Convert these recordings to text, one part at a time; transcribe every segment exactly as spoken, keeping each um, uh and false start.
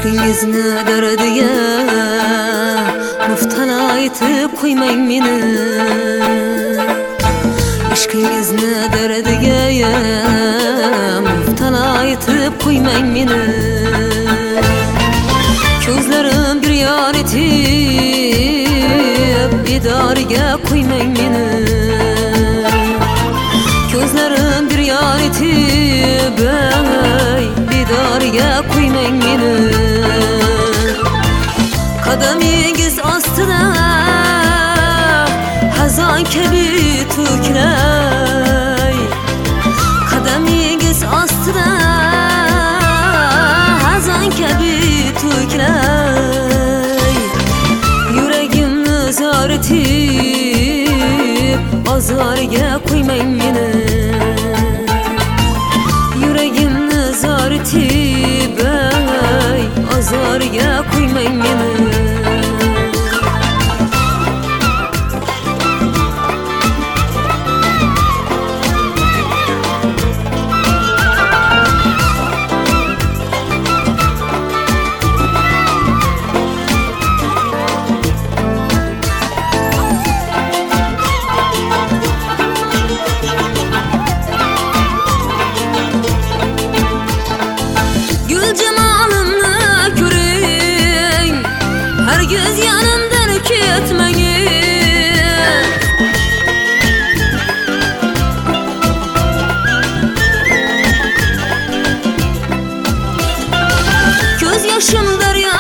ishqingizni dardiga muftala aytib qo'ymang meni. Ishqingizni dardiga muftala aytib qo'ymang meni. Ko'zlarim bir yor etib bedoriga qo'ymang meni. Ko'zlarim bir yor etib bedoriga qo'ymang meni. Qadamingiz ostida hazon kabi to'kilay. Qadamingiz ostida hazon kabi to'kilay. Yuragimni zoritib ozorga qo'ymang meni. Yuragimni zoritib ozorga qo'ymang meni. Herkes yanımdan ketmeyin. Göz yaşım derya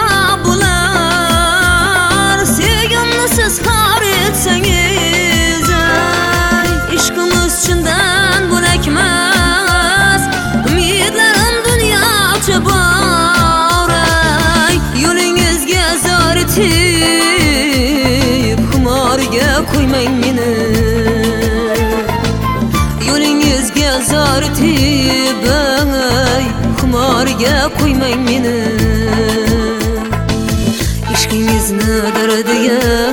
bular, sevgimni siz har etseniz. İşkimiz chindan bo'lakmas, umidlarim dunyocha bor. Yo'lingizga zor etib xumorga qo'ymang meni. Yo'lingizga zor etib xumorga qo'ymang meni. Ishqingizni dardiga